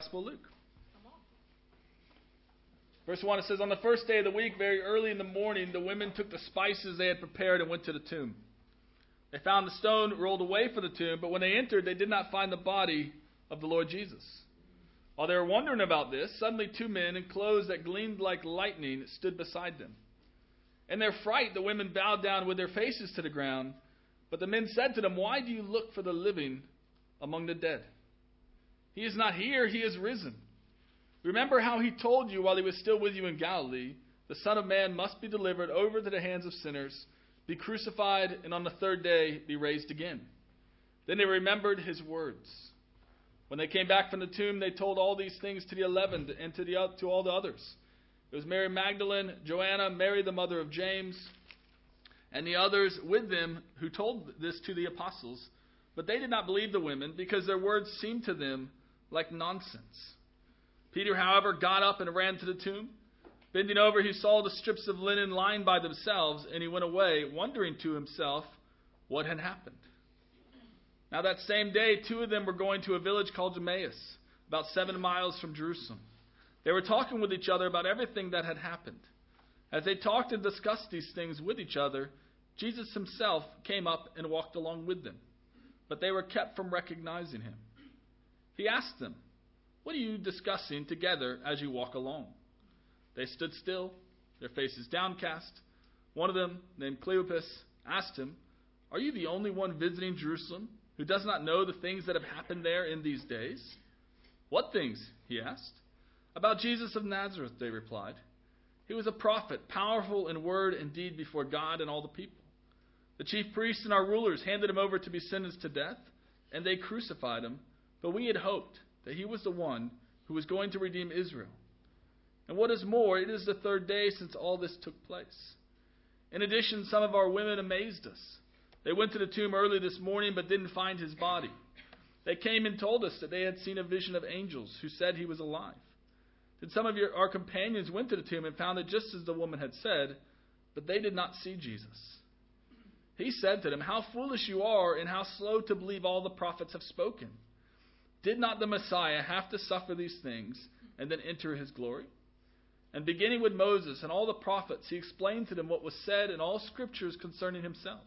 Gospel of Luke. Verse 1, it says, "On the first day of the week, very early in the morning, the women took the spices they had prepared and went to the tomb. They found the stone rolled away from the tomb, but when they entered, they did not find the body of the Lord Jesus. While they were wondering about this, suddenly two men in clothes that gleamed like lightning stood beside them. In their fright, the women bowed down with their faces to the ground, but the men said to them, 'Why do you look for the living among the dead? He is not here, he is risen. Remember how he told you while he was still with you in Galilee, the Son of Man must be delivered over to the hands of sinners, be crucified, and on the third day be raised again.' Then they remembered his words. When they came back from the tomb, they told all these things to the 11 and to all the others. It was Mary Magdalene, Joanna, Mary the mother of James, and the others with them who told this to the apostles. But they did not believe the women, because their words seemed to them like nonsense. Peter, however, got up and ran to the tomb. Bending over, he saw the strips of linen lying by themselves, and he went away, wondering to himself what had happened. Now that same day, two of them were going to a village called Emmaus, about 7 miles from Jerusalem. They were talking with each other about everything that had happened. As they talked and discussed these things with each other, Jesus himself came up and walked along with them, but they were kept from recognizing him. He asked them, 'What are you discussing together as you walk along?' They stood still, their faces downcast. One of them, named Cleopas, asked him, 'Are you the only one visiting Jerusalem who does not know the things that have happened there in these days?' 'What things?' he asked. 'About Jesus of Nazareth,' they replied. 'He was a prophet, powerful in word and deed before God and all the people. The chief priests and our rulers handed him over to be sentenced to death, and they crucified him, but we had hoped that he was the one who was going to redeem Israel. And what is more, it is the third day since all this took place. In addition, some of our women amazed us. They went to the tomb early this morning but didn't find his body. They came and told us that they had seen a vision of angels who said he was alive. Then some of our companions went to the tomb and found it just as the woman had said, but they did not see Jesus.' He said to them, 'How foolish you are, and how slow to believe all the prophets have spoken. Did not the Messiah have to suffer these things and then enter his glory?' And beginning with Moses and all the prophets, he explained to them what was said in all scriptures concerning himself.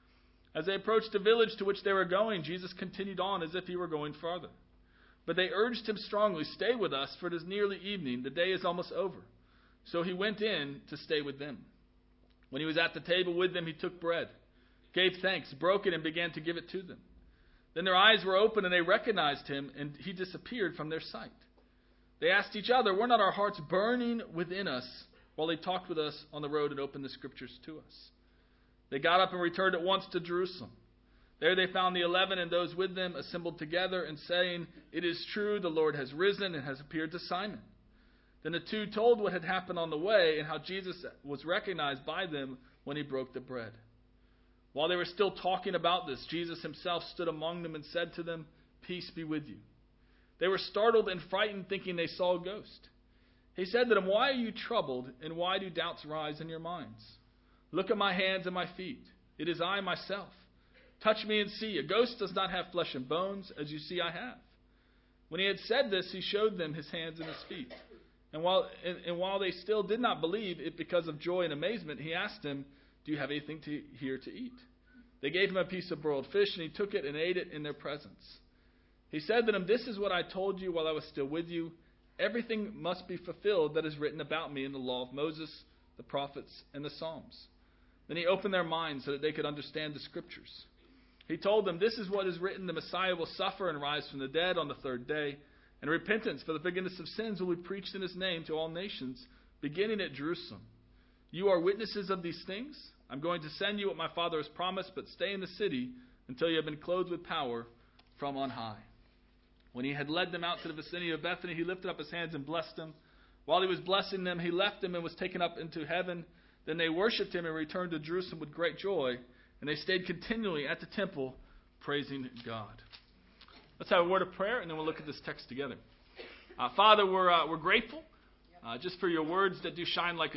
As they approached the village to which they were going, Jesus continued on as if he were going farther. But they urged him strongly, 'Stay with us, for it is nearly evening. The day is almost over.' So he went in to stay with them. When he was at the table with them, he took bread, gave thanks, broke it, and began to give it to them. Then their eyes were opened, and they recognized him, and he disappeared from their sight. They asked each other, 'Were not our hearts burning within us while he talked with us on the road and opened the scriptures to us?' They got up and returned at once to Jerusalem. There they found the 11 and those with them assembled together and saying, 'It is true, the Lord has risen and has appeared to Simon.' Then the two told what had happened on the way and how Jesus was recognized by them when he broke the bread. While they were still talking about this, Jesus himself stood among them and said to them, 'Peace be with you.' They were startled and frightened, thinking they saw a ghost. He said to them, 'Why are you troubled, and why do doubts rise in your minds? Look at my hands and my feet. It is I myself. Touch me and see. A ghost does not have flesh and bones, as you see I have.' When he had said this, he showed them his hands and his feet. And while they still did not believe it because of joy and amazement, he asked them, 'Do you have anything here to eat?' They gave him a piece of broiled fish, and he took it and ate it in their presence. He said to them, 'This is what I told you while I was still with you. Everything must be fulfilled that is written about me in the law of Moses, the prophets, and the Psalms.' Then he opened their minds so that they could understand the scriptures. He told them, 'This is what is written, the Messiah will suffer and rise from the dead on the third day, and repentance for the forgiveness of sins will be preached in his name to all nations, beginning at Jerusalem. You are witnesses of these things. I'm going to send you what my Father has promised, but stay in the city until you have been clothed with power from on high.' When he had led them out to the vicinity of Bethany, he lifted up his hands and blessed them. While he was blessing them, he left them and was taken up into heaven. Then they worshipped him and returned to Jerusalem with great joy, and they stayed continually at the temple, praising God." Let's have a word of prayer, and then we'll look at this text together. Father, we're grateful just for your words that do shine like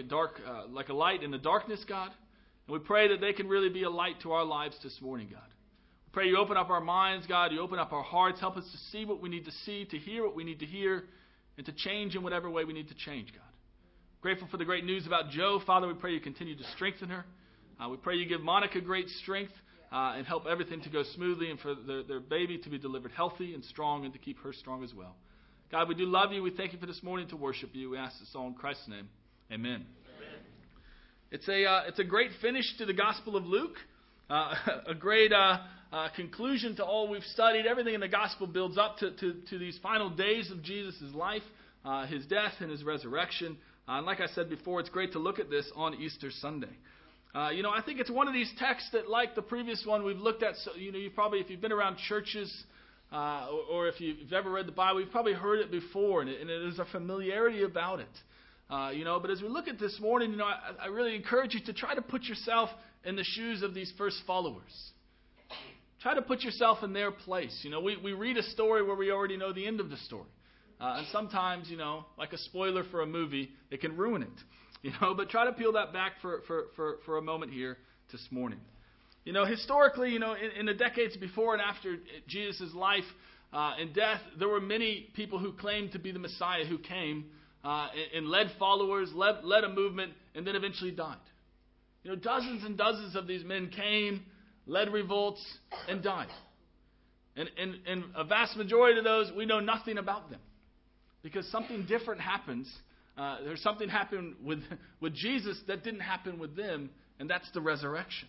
a light in the darkness, God. And we pray that they can really be a light to our lives this morning, God. Pray you open up our minds, God. You open up our hearts. Help us to see what we need to see, to hear what we need to hear, and to change in whatever way we need to change, God. Grateful for the great news about Joe. Father, we pray you continue to strengthen her. We pray you give Monica great strength and help everything to go smoothly, and for their baby to be delivered healthy and strong, and to keep her strong as well. God, we do love you. We thank you for this morning to worship you. We ask this all in Christ's name. Amen. It's a great finish to the Gospel of Luke. A great conclusion to all we've studied. Everything in the Gospel builds up to these final days of Jesus' life, his death and his resurrection. And like I said before, it's great to look at this on Easter Sunday. I think it's one of these texts that, like the previous one we've looked at, so, you've probably, if you've been around churches or if you've ever read the Bible, you've probably heard it before, and it is a familiarity about it. But as we look at this morning, I really encourage you to try to put yourself in the shoes of these first followers. Try to put yourself in their place. We read a story where we already know the end of the story. And sometimes, like a spoiler for a movie, it can ruin it. But try to peel that back for a moment here this morning. Historically, in the decades before and after Jesus' life and death, there were many people who claimed to be the Messiah who came and led followers, led a movement, and then eventually died. Dozens and dozens of these men came, led revolts, and died. And a vast majority of those, we know nothing about them. Because something different happens. There's something happened with Jesus that didn't happen with them, and that's the resurrection.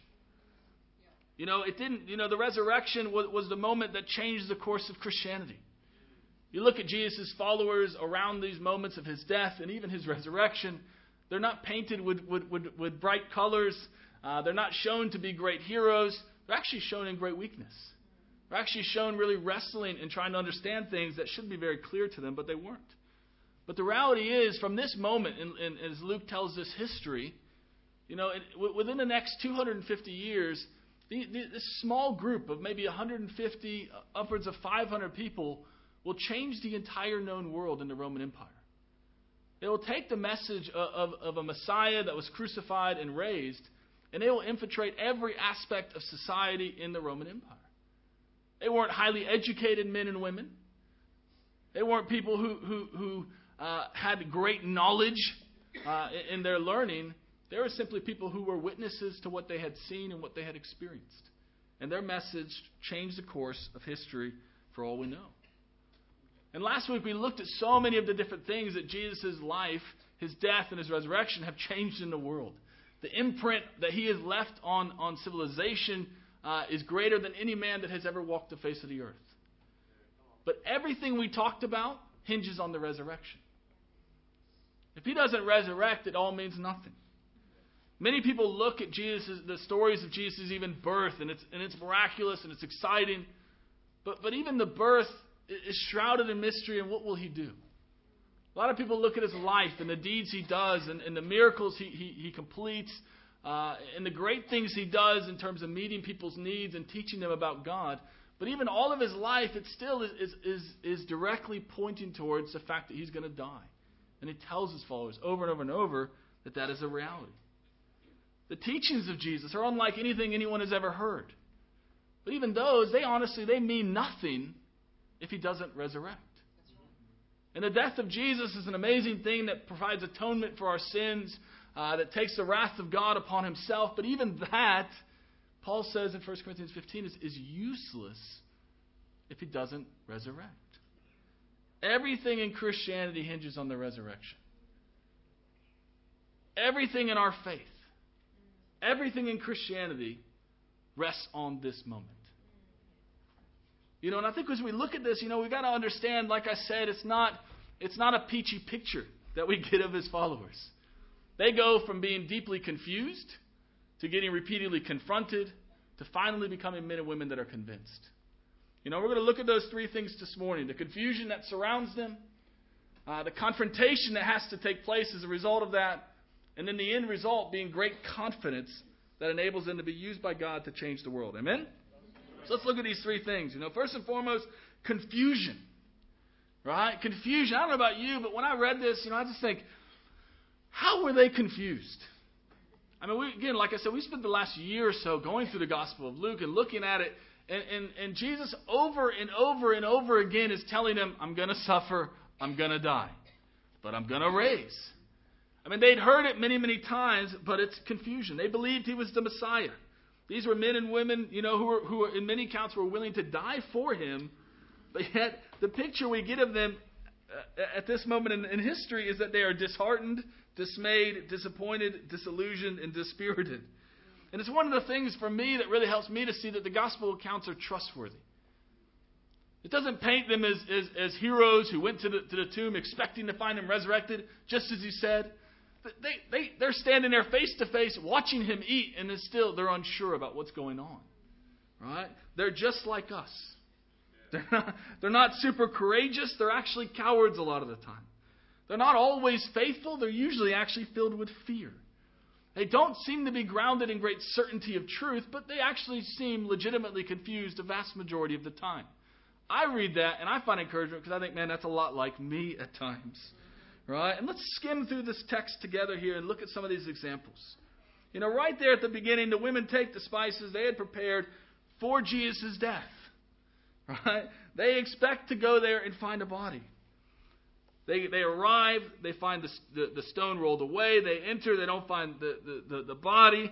The resurrection was the moment that changed the course of Christianity. You look at Jesus' followers around these moments of his death and even his resurrection, they're not painted with bright colors. They're not shown to be great heroes. They're actually shown in great weakness. They're actually shown really wrestling and trying to understand things that should be very clear to them, but they weren't. But the reality is, from this moment, and as Luke tells this history, within the next 250 years, this small group of maybe 150, upwards of 500 people will change the entire known world in the Roman Empire. They will take the message of a Messiah that was crucified and raised, and they will infiltrate every aspect of society in the Roman Empire. They weren't highly educated men and women. They weren't people who had great knowledge in their learning. They were simply people who were witnesses to what they had seen and what they had experienced. And their message changed the course of history for all we know. And last week we looked at so many of the different things that Jesus' life, his death, and his resurrection have changed in the world. The imprint that he has left on civilization is greater than any man that has ever walked the face of the earth. But everything we talked about hinges on the resurrection. If he doesn't resurrect, it all means nothing. Many people look at the stories of Jesus' even birth, and it's miraculous and it's exciting. But even the birth is shrouded in mystery, and what will he do? A lot of people look at his life and the deeds he does and the miracles he completes and the great things he does in terms of meeting people's needs and teaching them about God. But even all of his life, it still is directly pointing towards the fact that he's going to die. And he tells his followers over and over and over that is a reality. The teachings of Jesus are unlike anything anyone has ever heard. But even those, they mean nothing if he doesn't resurrect. And the death of Jesus is an amazing thing that provides atonement for our sins, that takes the wrath of God upon himself. But even that, Paul says in 1 Corinthians 15, is useless if he doesn't resurrect. Everything in Christianity hinges on the resurrection. Everything in our faith, everything in Christianity rests on this moment. And I think as we look at this, we've got to understand, like I said, it's not a peachy picture that we get of his followers. They go from being deeply confused to getting repeatedly confronted to finally becoming men and women that are convinced. We're going to look at those three things this morning. The confusion that surrounds them, the confrontation that has to take place as a result of that, and then the end result being great confidence that enables them to be used by God to change the world. Amen? So let's look at these three things. First and foremost, confusion. Right? Confusion. I don't know about you, but when I read this, I just think, how were they confused? Like I said, we spent the last year or so going through the Gospel of Luke and looking at it, And Jesus over and over and over again is telling them, I'm going to suffer, I'm going to die, but I'm going to raise. I mean, they'd heard it many, many times, but it's confusion. They believed he was the Messiah. These were men and women, who were in many accounts were willing to die for him. But yet, the picture we get of them at this moment in history is that they are disheartened, dismayed, disappointed, disillusioned, and dispirited. And it's one of the things for me that really helps me to see that the gospel accounts are trustworthy. It doesn't paint them as heroes who went to the tomb expecting to find him resurrected, just as he said. They're standing there face to face watching him eat, and they're unsure about what's going on. Right? They're just like us. They're not super courageous. They're actually cowards a lot of the time. They're not always faithful. They're usually actually filled with fear. They don't seem to be grounded in great certainty of truth, but they actually seem legitimately confused the vast majority of the time. I read that and I find encouragement because I think, man, that's a lot like me at times. Right? And let's skim through this text together here and look at some of these examples. Right there at the beginning, the women take the spices they had prepared for Jesus' death. Right? They expect to go there and find a body. They arrive, they find the stone rolled away, they enter, they don't find the body.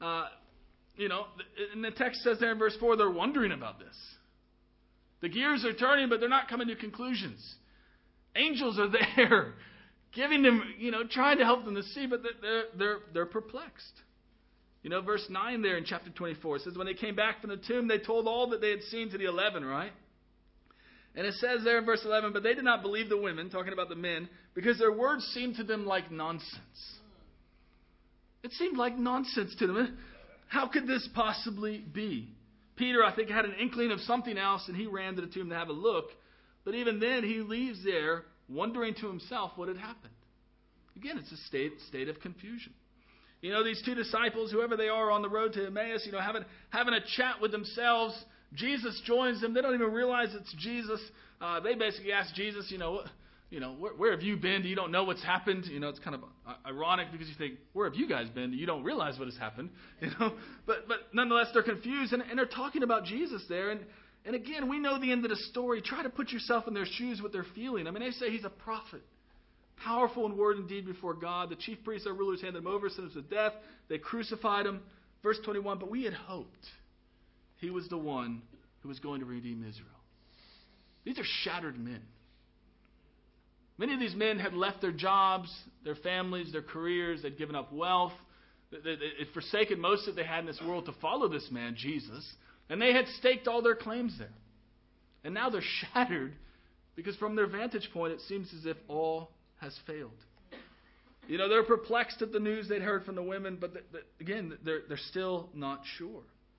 And the text says there in verse 4, they're wondering about this. The gears are turning, but they're not coming to conclusions. Angels are there, giving them, trying to help them to see, but they're perplexed. Verse 9 there in chapter 24, it says, when they came back from the tomb, they told all that they had seen to the 11, right? And it says there in verse 11, but they did not believe the women, talking about the men, because their words seemed to them like nonsense. It seemed like nonsense to them. How could this possibly be? Peter, I think, had an inkling of something else, and he ran to the tomb to have a look. But even then, he leaves there wondering to himself what had happened. Again, it's a state of confusion. These two disciples, whoever they are on the road to Emmaus, having a chat with themselves. Jesus joins them. They don't even realize it's Jesus. They basically ask Jesus, where have you been? You don't know what's happened. It's kind of ironic because you think, where have you guys been? You don't realize what has happened. But nonetheless, they're confused and they're talking about Jesus there. And again, we know the end of the story. Try to put yourself in their shoes, what they're feeling. I mean, they say he's a prophet. Powerful in word and deed before God. The chief priests, our rulers, handed him over, sentenced to death. They crucified him. Verse 21, but we had hoped he was the one who was going to redeem Israel. These are shattered men. Many of these men had left their jobs, their families, their careers. They'd given up wealth. They'd forsaken most that they had in this world to follow this man, Jesus. And they had staked all their claims there. And now they're shattered because from their vantage point, it seems as if all has failed. They're perplexed at the news they'd heard from the women, but again, they're still not sure.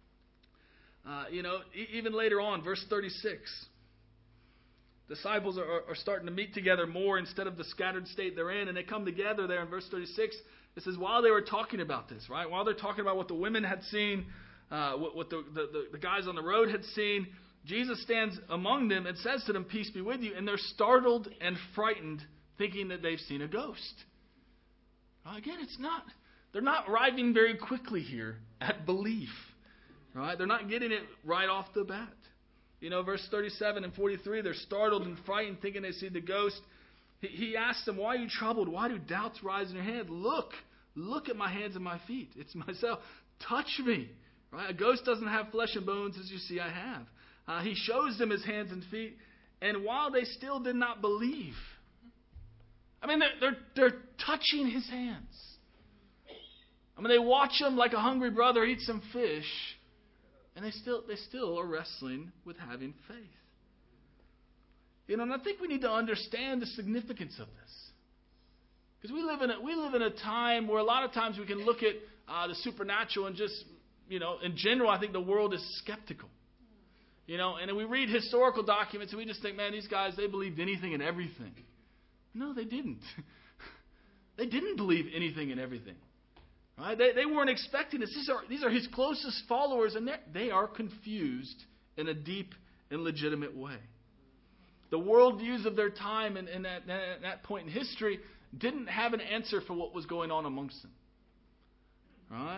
Even later on, verse 36, disciples are starting to meet together more instead of the scattered state they're in, and they come together there in verse 36. It says, while they were talking about this, right? While they're talking about what the women had seen, what the guys on the road had seen, Jesus stands among them and says to them, peace be with you. And they're startled and frightened, thinking that they've seen a ghost. Again, they're not arriving very quickly here at belief. Right? They're not getting it right off the bat. Verse 37 and 43, they're startled and frightened, thinking they see the ghost. He asks them, why are you troubled? Why do doubts rise in your head? Look at my hands and my feet. It's myself. Touch me. Right? A ghost doesn't have flesh and bones as you see I have. He shows them his hands and feet. And while they still did not believe, I mean, they're touching his hands. I mean, they watch him like a hungry brother eat some fish. And they still are wrestling with having faith. And I think we need to understand the significance of this. Because we live in a time where a lot of times we can look at the supernatural and just, in general, I think the world is skeptical. And then we read historical documents and we just think, man, these guys, they believed anything and everything. No, they didn't. They didn't believe anything and everything. Right? They weren't expecting this. These are his closest followers, and they are confused in a deep and legitimate way. The worldviews of their time and that point in history didn't have an answer for what was going on amongst them. Right?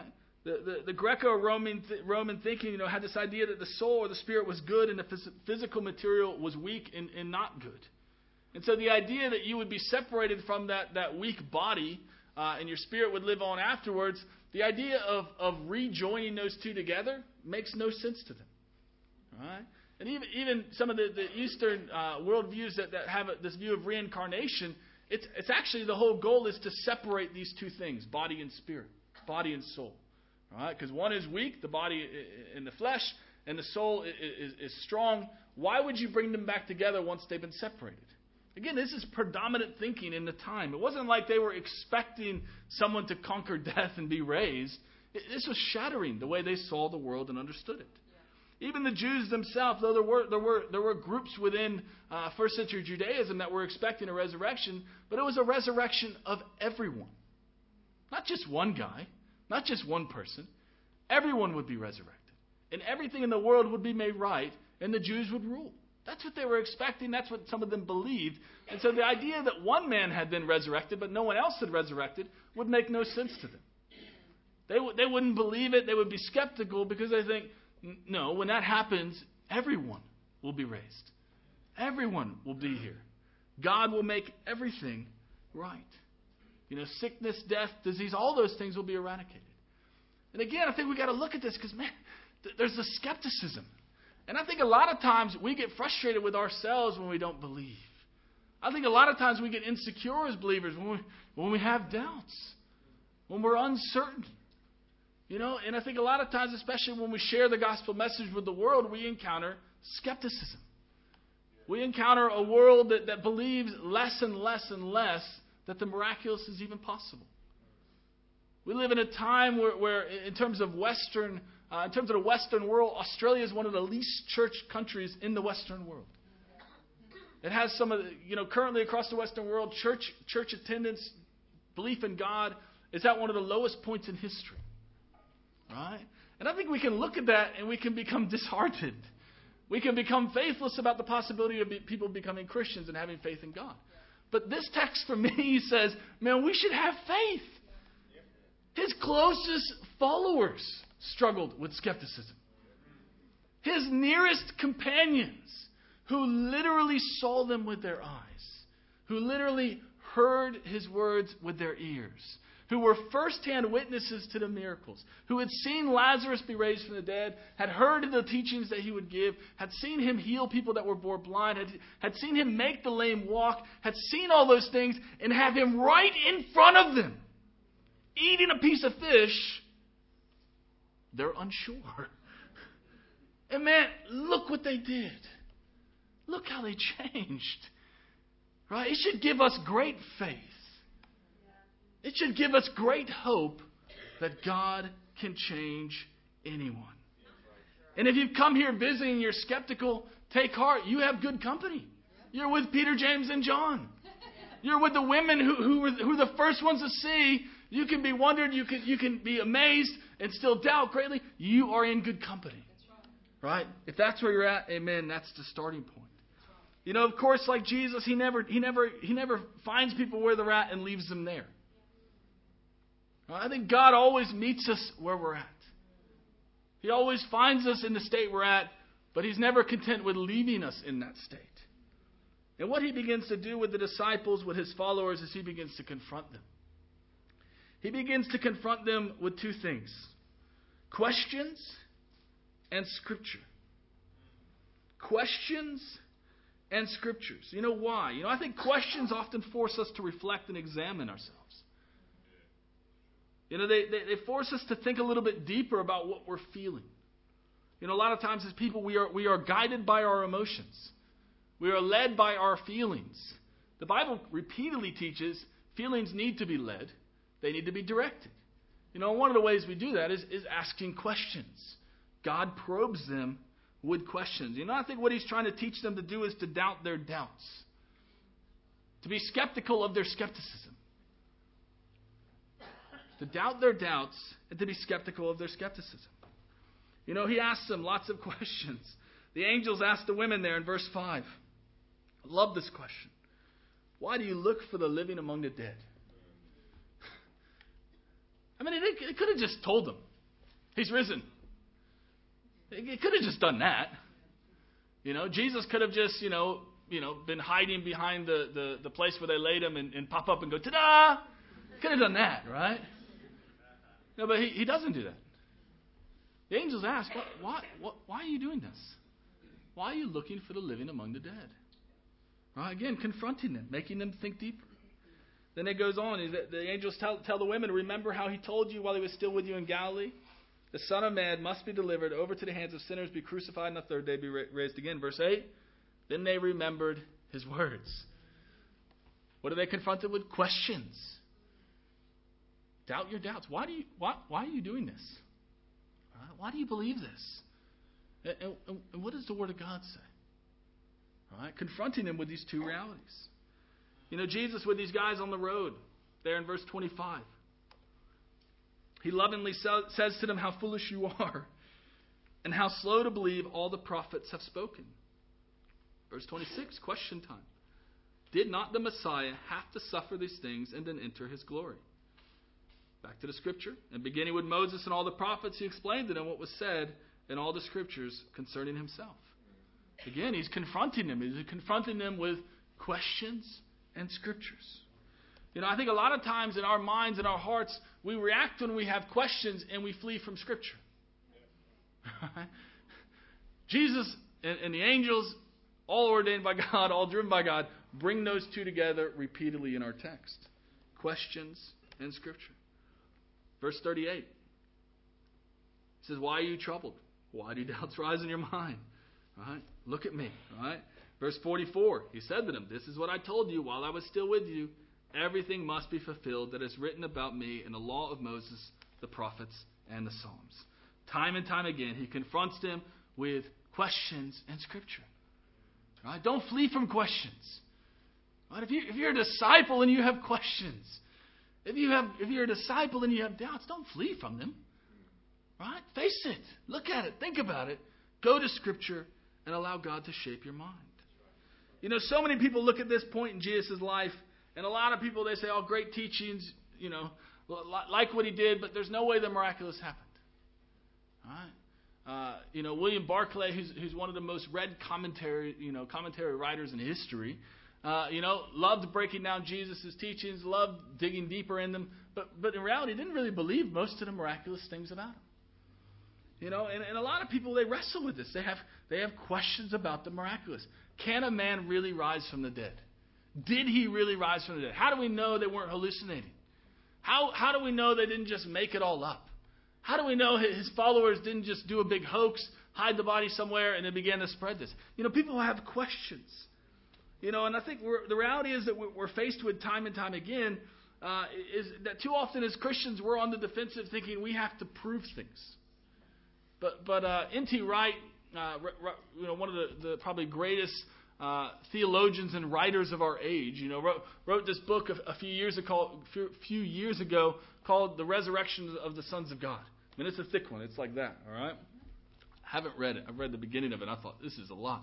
The Greco-Roman thinking, had this idea that the soul or the spirit was good and the physical material was weak and not good. And so the idea that you would be separated from that weak body and your spirit would live on afterwards, the idea of rejoining those two together makes no sense to them. All right? And even some of the Eastern worldviews that have this view of reincarnation, it's actually the whole goal is to separate these two things, body and spirit, body and soul. All right? Because one is weak, the body in the flesh, and the soul is strong. Why would you bring them back together once they've been separated? Again, this is predominant thinking in the time. It wasn't like they were expecting someone to conquer death and be raised. This was shattering the way they saw the world and understood it. Yeah. Even the Jews themselves, though there were groups within first century Judaism that were expecting a resurrection, but it was a resurrection of everyone. Not just one guy, not just one person. Everyone would be resurrected. And everything in the world would be made right, and the Jews would rule. That's what they were expecting. That's what some of them believed. And so the idea that one man had been resurrected, but no one else had resurrected, would make no sense to them. They wouldn't believe it. They would be skeptical because they think, no, when that happens, everyone will be raised. Everyone will be here. God will make everything right. Sickness, death, disease, all those things will be eradicated. And again, I think we've got to look at this because, man, there's a skepticism. And I think a lot of times we get frustrated with ourselves when we don't believe. I think a lot of times we get insecure as believers when we have doubts, when we're uncertain. And I think a lot of times, especially when we share the gospel message with the world, we encounter skepticism. We encounter a world that believes less and less and less that the miraculous is even possible. We live in a time where in terms of the Western world, Australia is one of the least churched countries in the Western world. It has some of currently across the Western world, church attendance, belief in God is at one of the lowest points in history. Right? And I think we can look at that and we can become disheartened. We can become faithless about the possibility of people becoming Christians and having faith in God. But this text for me says, man, we should have faith. His closest followers struggled with skepticism. His nearest companions, who literally saw them with their eyes, who literally heard his words with their ears, who were firsthand witnesses to the miracles, who had seen Lazarus be raised from the dead, had heard the teachings that he would give, had seen him heal people that were born blind, had seen him make the lame walk, had seen all those things, and have him right in front of them, eating a piece of fish. They're unsure. And man, look what they did. Look how they changed. Right? It should give us great faith. It should give us great hope that God can change anyone. And if you've come here visiting and you're skeptical, take heart. You have good company. You're with Peter, James, and John. You're with the women who were the first ones to see. You can be wondered. You can be amazed and still doubt greatly. You are in good company. Right? If that's where you're at, amen, that's the starting point. Of course, like Jesus, he never finds people where they're at and leaves them there. I think God always meets us where we're at. He always finds us in the state we're at, but he's never content with leaving us in that state. And what he begins to do with the disciples, with his followers, is he begins to confront them. He begins to confront them with two things: questions and Scripture. Questions and Scriptures. You know why? I think questions often force us to reflect and examine ourselves. They force us to think a little bit deeper about what we're feeling. A lot of times as people, we are guided by our emotions. We are led by our feelings. The Bible repeatedly teaches feelings need to be led. They need to be directed. One of the ways we do that is asking questions. God probes them with questions. I think what he's trying to teach them to do is to doubt their doubts. To be skeptical of their skepticism. To doubt their doubts and to be skeptical of their skepticism. He asks them lots of questions. The angels ask the women there in verse 5. I love this question. Why do you look for the living among the dead? I mean, they could have just told them. He's risen. He could have just done that. Jesus could have just, been hiding behind the place where they laid him and pop up and go, ta-da! Could have done that, right? No, but he doesn't do that. The angels ask, why are you doing this? Why are you looking for the living among the dead? Right? Again, confronting them, making them think deeper. Then it goes on. The angels tell the women, remember how he told you while he was still with you in Galilee? The Son of Man must be delivered over to the hands of sinners, be crucified, and the third day be raised again. Verse 8, then they remembered his words. What are they confronted with? Questions. Doubt your doubts. Why are you doing this? Why do you believe this? And what does the Word of God say? All right, confronting them with these two realities. Jesus with these guys on the road, there in verse 25. He lovingly says to them, how foolish you are, and how slow to believe all the prophets have spoken. Verse 26, question time. Did not the Messiah have to suffer these things and then enter his glory? Back to the scripture. And beginning with Moses and all the prophets, he explained to them what was said in all the scriptures concerning himself. Again, he's confronting them. He's confronting them with questions and scriptures. I think a lot of times in our minds and our hearts, we react when we have questions and we flee from Scripture. Jesus and the angels, all ordained by God, all driven by God, bring those two together repeatedly in our text. Questions and Scripture. Verse 38. He says, why are you troubled? Why do doubts rise in your mind? Right? Look at me. Right? Verse 44. He said to them, this is what I told you while I was still with you. Everything must be fulfilled that is written about me in the law of Moses, the prophets, and the Psalms. Time and time again, he confronts them with questions and Scripture. Right? Don't flee from questions. Right? If you're a disciple and you have questions, if you're a disciple and you have doubts, don't flee from them. Right? Face it. Look at it. Think about it. Go to Scripture and allow God to shape your mind. So many people look at this point in Jesus' life, and a lot of people, they say, oh, great teachings, like what he did, but there's no way the miraculous happened. All right? William Barclay, who's one of the most read commentary writers in history, loved breaking down Jesus' teachings, loved digging deeper in them, but in reality didn't really believe most of the miraculous things about him. And a lot of people, they wrestle with this. They have questions about the miraculous. Can a man really rise from the dead? Did he really rise from the dead? How do we know they weren't hallucinating? How do we know they didn't just make it all up? How do we know his followers didn't just do a big hoax, hide the body somewhere, and then began to spread this? People have questions. And I think the reality is that we're faced with time and time again is that too often as Christians we're on the defensive thinking we have to prove things. But N.T. Wright, one of the probably greatest theologians and writers of our age, wrote this book a few years ago called The Resurrection of the Sons of God. I mean, it's a thick one. It's like that, all right? I haven't read it. I've read the beginning of it. I thought, this is a lot,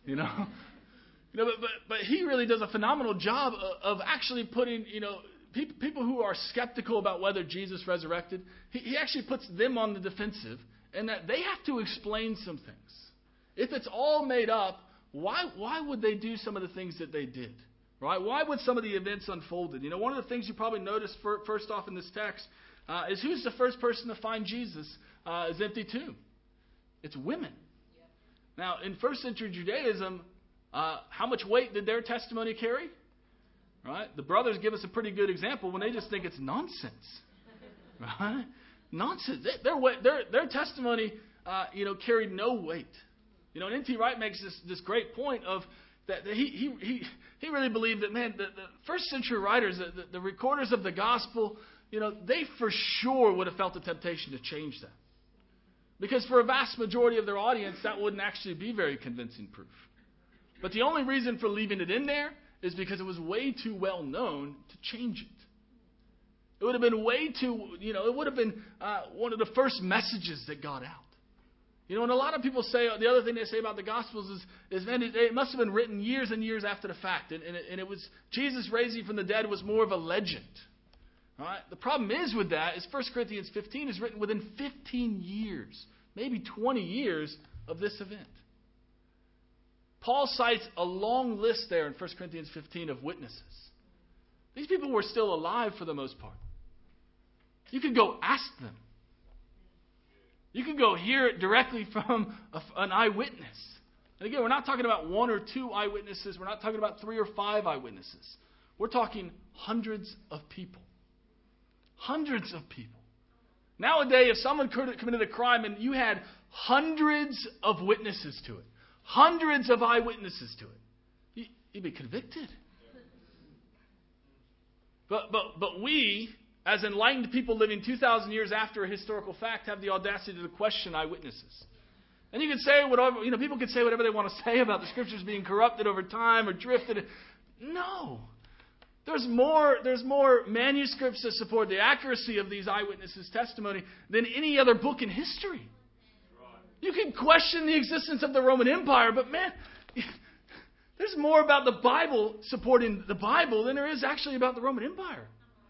But he really does a phenomenal job of actually putting, people who are skeptical about whether Jesus resurrected, he actually puts them on the defensive and that they have to explain some things. If it's all made up, why would they do some of the things that they did? Right? Why would some of the events unfolded? One of the things you probably noticed first off in this text is who's the first person to find Jesus' is empty tomb? It's women. Yep. Now, in first century Judaism, how much weight did their testimony carry? Right? The brothers give us a pretty good example when they just think it's nonsense. Right? Nonsense. Their testimony, carried no weight. And N.T. Wright makes this great point of that he really believed that, man, the first century writers, the recorders of the gospel, they for sure would have felt the temptation to change that. Because for a vast majority of their audience, that wouldn't actually be very convincing proof. But the only reason for leaving it in there is because it was way too well known to change it. It would have been it would have been one of the first messages that got out. And a lot of people say, the other thing they say about the Gospels is man, it must have been written years and years after the fact. And it was, Jesus raising from the dead was more of a legend. All right? The problem is with that is 1 Corinthians 15 is written within 15 years, maybe 20 years of this event. Paul cites a long list there in 1 Corinthians 15 of witnesses. These people were still alive for the most part. You could go ask them. You could go hear it directly from an eyewitness. And again, we're not talking about 1 or 2 eyewitnesses. We're not talking about 3 or 5 eyewitnesses. We're talking hundreds of people. Hundreds of people. Nowadays, if someone committed a crime and you had hundreds of witnesses to it, hundreds of eyewitnesses to it, you'd be convicted. But we, as enlightened people living 2,000 years after a historical fact, have the audacity to question eyewitnesses. And you can say whatever, people can say whatever they want to say about the scriptures being corrupted over time or drifted. No. There's more manuscripts that support the accuracy of these eyewitnesses' testimony than any other book in history. You can question the existence of the Roman Empire, but man, there's more about the Bible supporting the Bible than there is actually about the Roman Empire.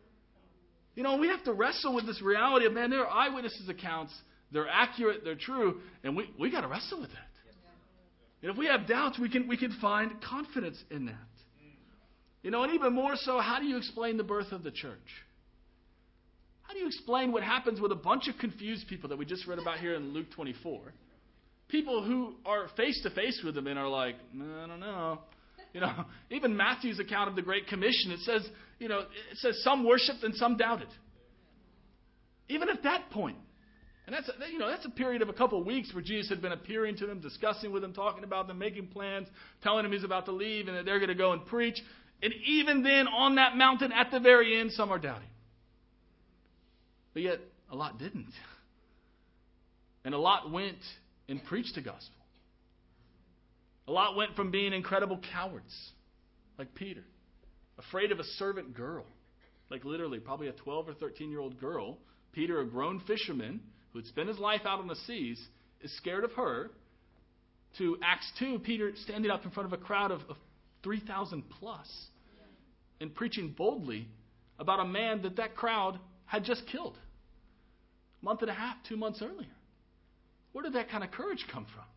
We have to wrestle with this reality of, man, there are eyewitnesses' accounts. They're accurate, they're true, and we got to wrestle with that. And if we have doubts, we can find confidence in that. And even more so, how do you explain the birth of the church? How do you explain what happens with a bunch of confused people that we just read about here in Luke 24? People who are face to face with them and are like, I don't know. Even Matthew's account of the Great Commission, it says some worshipped and some doubted. Even at that point. And that's a period of a couple of weeks where Jesus had been appearing to them, discussing with them, talking about them, making plans, telling them he's about to leave and that they're going to go and preach. And even then, on that mountain at the very end, some are doubting. But yet, a lot didn't. And a lot went and preached the gospel. A lot went from being incredible cowards, like Peter, afraid of a servant girl, like literally probably a 12 or 13-year-old girl. Peter, a grown fisherman who had spent his life out on the seas, is scared of her, to Acts 2, Peter standing up in front of a crowd of 3,000 plus and preaching boldly about a man that crowd had just killed a month and a half, 2 months earlier. Where did that kind of courage come from?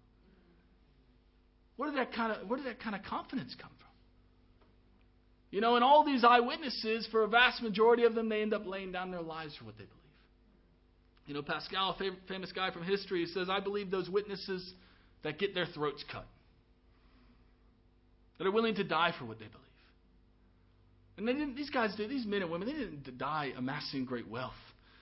Where did that kind of confidence come from? And all these eyewitnesses, for a vast majority of them, they end up laying down their lives for what they believe. Pascal, a famous guy from history, says, I believe those witnesses that get their throats cut, that are willing to die for what they believe. And these men and women, they didn't die amassing great wealth.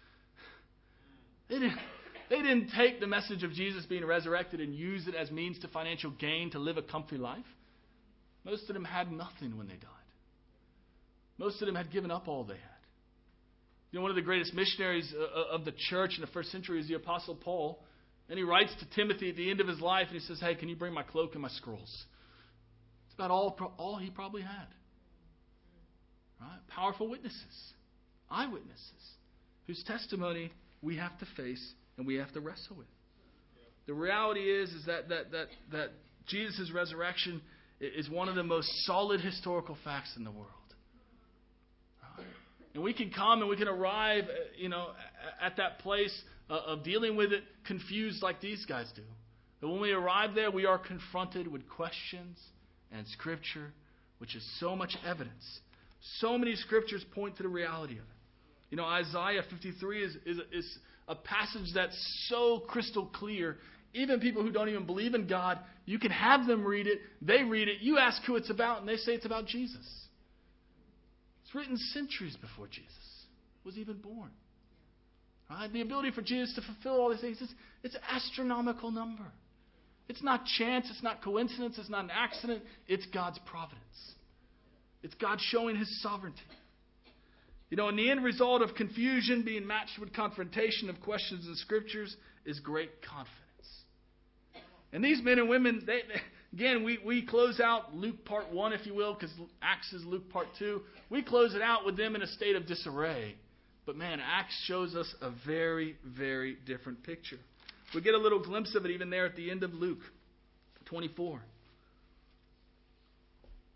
They didn't take the message of Jesus being resurrected and use it as means to financial gain to live a comfy life. Most of them had nothing when they died. Most of them had given up all they had. One of the greatest missionaries of the church in the first century is the Apostle Paul. And he writes to Timothy at the end of his life, and he says, hey, can you bring my cloak and my scrolls? It's about all he probably had. Right? Powerful witnesses, eyewitnesses, whose testimony we have to face and we have to wrestle with. The reality is that Jesus' resurrection is one of the most solid historical facts in the world. Right? And we can come and we can arrive, at that place of dealing with it confused like these guys do. But when we arrive there, we are confronted with questions and Scripture, which is so much evidence. So many Scriptures point to the reality of it. Isaiah 53 is a passage that's so crystal clear. Even people who don't even believe in God, you can have them read it. They read it. You ask who it's about, and they say it's about Jesus. It's written centuries before Jesus was even born. Right? The ability for Jesus to fulfill all these things, it's an astronomical number. It's not chance. It's not coincidence. It's not an accident. It's God's providence. It's God showing His sovereignty. And the end result of confusion being matched with confrontation of questions in Scriptures is great confidence. And these men and women, we close out Luke part 1, if you will, because Acts is Luke part 2. We close it out with them in a state of disarray. But man, Acts shows us a very, very different picture. We get a little glimpse of it even there at the end of Luke 24.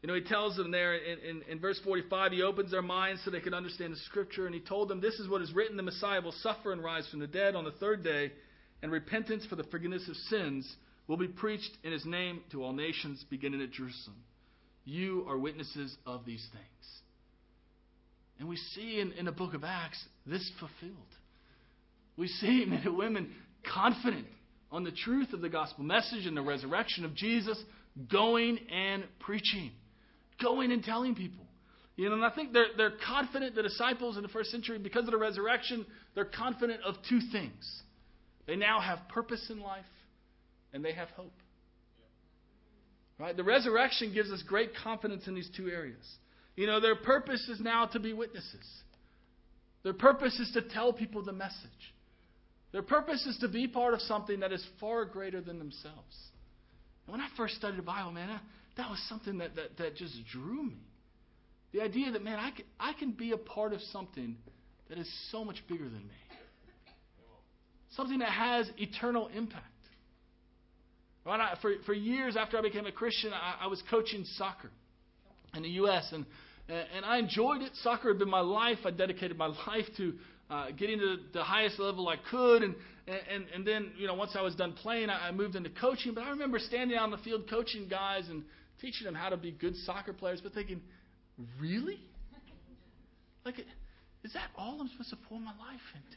He tells them there in verse 45, he opens their minds so they can understand the Scripture, and he told them, this is what is written, the Messiah will suffer and rise from the dead on the third day, and repentance for the forgiveness of sins will be preached in his name to all nations, beginning at Jerusalem. You are witnesses of these things. And we see in the book of Acts this fulfilled. We see men and women confident on the truth of the gospel message and the resurrection of Jesus, going and preaching, going and telling people. And I think they're confident, the disciples in the first century, because of the resurrection, they're confident of two things. They now have purpose in life, and they have hope. Right? The resurrection gives us great confidence in these two areas. Their purpose is now to be witnesses. Their purpose is to tell people the message. Their purpose is to be part of something that is far greater than themselves. And when I first studied the Bible, man, that was something that just drew me. The idea that, man, I can be a part of something that is so much bigger than me. Something that has eternal impact. Right? For years after I became a Christian, I was coaching soccer in the U.S. And I enjoyed it. Soccer had been my life. I dedicated my life to getting to the highest level I could. And then, once I was done playing, I moved into coaching. But I remember standing out on the field coaching guys and teaching them how to be good soccer players, but thinking, really? Is that all I'm supposed to pour my life into?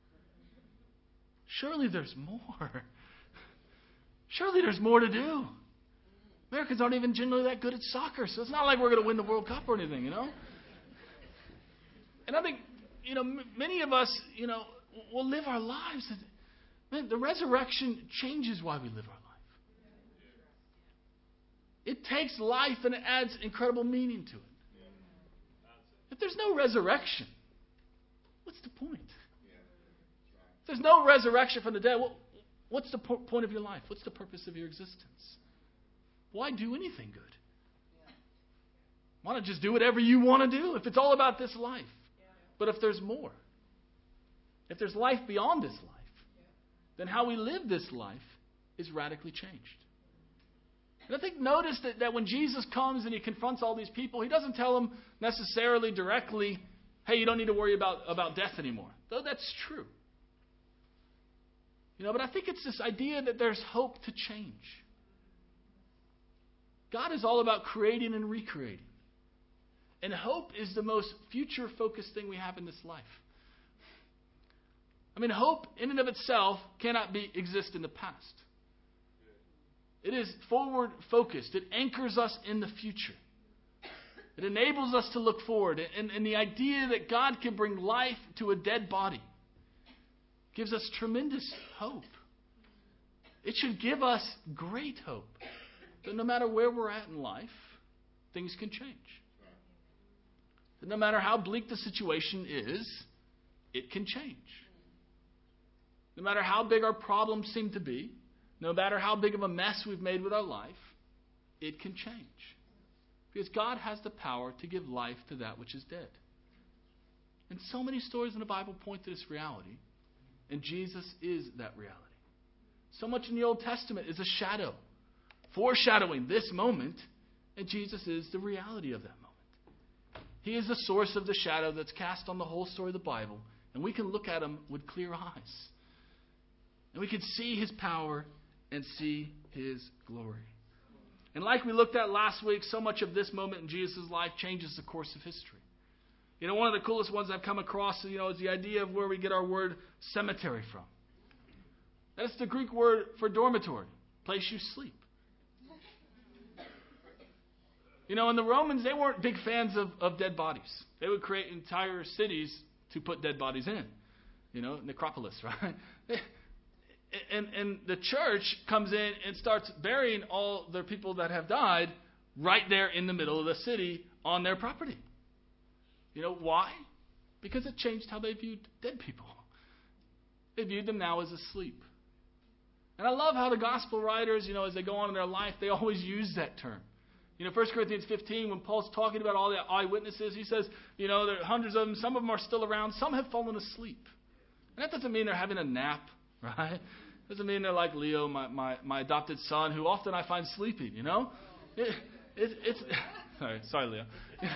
Surely there's more. Surely there's more to do. Americans aren't even generally that good at soccer, so it's not like we're going to win the World Cup or anything, And I think, many of us, will live our lives. Man, the resurrection changes why we live our life. It takes life and it adds incredible meaning to it. If there's no resurrection, what's the point? If there's no resurrection from the dead, what's the point of your life? What's the purpose of your existence? Why do anything good? Why not just do whatever you want to do if it's all about this life? But if there's more, if there's life beyond this life, then how we live this life is radically changed. And I think notice that when Jesus comes and he confronts all these people, he doesn't tell them necessarily directly, hey, you don't need to worry about death anymore. Though that's true. But I think it's this idea that there's hope to change. God is all about creating and recreating. And hope is the most future-focused thing we have in this life. Hope in and of itself cannot exist in the past. It is forward-focused. It anchors us in the future. It enables us to look forward. And the idea that God can bring life to a dead body gives us tremendous hope. It should give us great hope that no matter where we're at in life, things can change. That no matter how bleak the situation is, it can change. No matter how big our problems seem to be, no matter how big of a mess we've made with our life, it can change. Because God has the power to give life to that which is dead. And so many stories in the Bible point to this reality. And Jesus is that reality. So much in the Old Testament is a shadow, foreshadowing this moment, and Jesus is the reality of that moment. He is the source of the shadow that's cast on the whole story of the Bible, and we can look at him with clear eyes. And we can see his power and see his glory. And like we looked at last week, so much of this moment in Jesus' life changes the course of history. One of the coolest ones I've come across, is the idea of where we get our word cemetery from. That's the Greek word for dormitory, place you sleep. And the Romans, they weren't big fans of dead bodies. They would create entire cities to put dead bodies in. Necropolis, right? And the church comes in and starts burying all the people that have died right there in the middle of the city on their property. Why? Because it changed how they viewed dead people. They viewed them now as asleep. And I love how the gospel writers, as they go on in their life, they always use that term. 1 Corinthians 15, when Paul's talking about all the eyewitnesses, he says, there are hundreds of them. Some of them are still around. Some have fallen asleep. And that doesn't mean they're having a nap, right? Doesn't mean they're like Leo, my adopted son, who often I find sleeping, It's Sorry, Leo.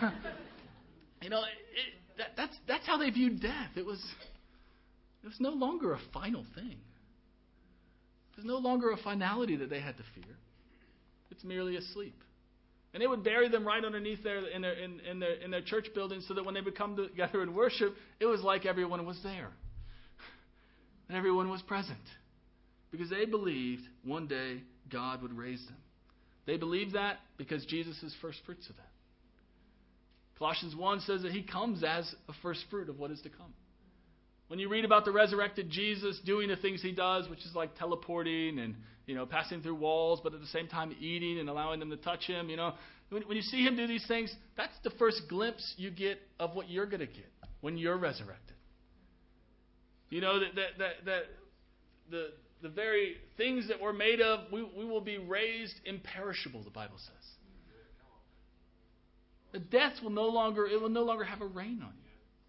That's how they viewed death. It was no longer a final thing. There's no longer a finality that they had to fear. It's merely a sleep. And they would bury them right underneath in their church building, so that when they would come together and worship, it was like everyone was there. And everyone was present. Because they believed one day God would raise them. They believed that because Jesus is first fruits of that. Colossians 1 says that he comes as a first fruit of what is to come. When you read about the resurrected Jesus doing the things he does, which is like teleporting and passing through walls, but at the same time eating and allowing them to touch him, when you see him do these things, that's the first glimpse you get of what you're going to get when you're resurrected. The very things that we're made of, we will be raised imperishable, the Bible says. The death will no longer have a reign on you.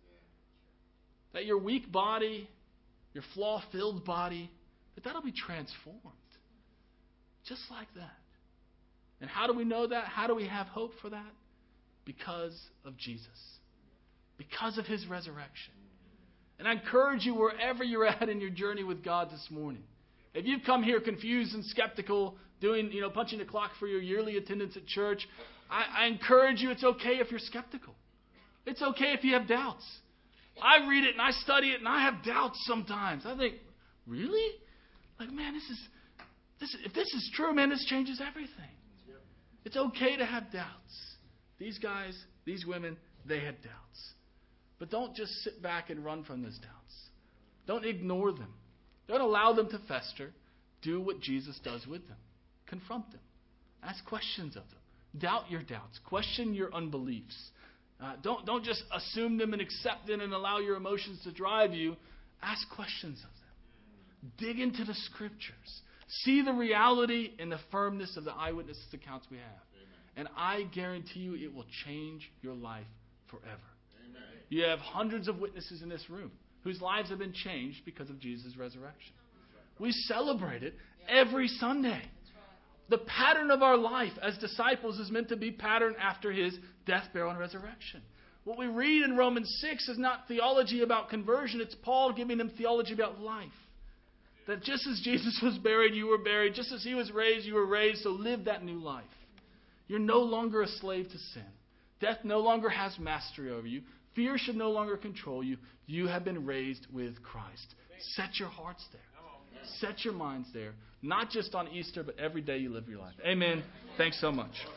That your weak body, your flaw-filled body, that'll be transformed. Just like that. And how do we know that? How do we have hope for that? Because of Jesus. Because of his resurrection. And I encourage you, wherever you're at in your journey with God this morning, if you've come here confused and skeptical, punching the clock for your yearly attendance at church, I encourage you, it's okay if you're skeptical. It's okay if you have doubts. I read it and I study it and I have doubts sometimes. I think, really? Like, man, if this is true, man, this changes everything. It's okay to have doubts. These guys, these women, they had doubts. But don't just sit back and run from those doubts. Don't ignore them. Don't allow them to fester. Do what Jesus does with them. Confront them. Ask questions of them. Doubt your doubts. Question your unbeliefs. Don't just assume them and accept them and allow your emotions to drive you. Ask questions of them. Dig into the Scriptures. See the reality and the firmness of the eyewitness accounts we have. Amen. And I guarantee you it will change your life forever. Amen. You have hundreds of witnesses in this room whose lives have been changed because of Jesus' resurrection. We celebrate it every Sunday. The pattern of our life as disciples is meant to be patterned after his death, burial, and resurrection. What we read in Romans 6 is not theology about conversion. It's Paul giving them theology about life. That just as Jesus was buried, you were buried. Just as he was raised, you were raised. So live that new life. You're no longer a slave to sin. Death no longer has mastery over you. Fear should no longer control you. You have been raised with Christ. Set your hearts there. Set your minds there. Not just on Easter, but every day you live your life. Amen. Thanks so much.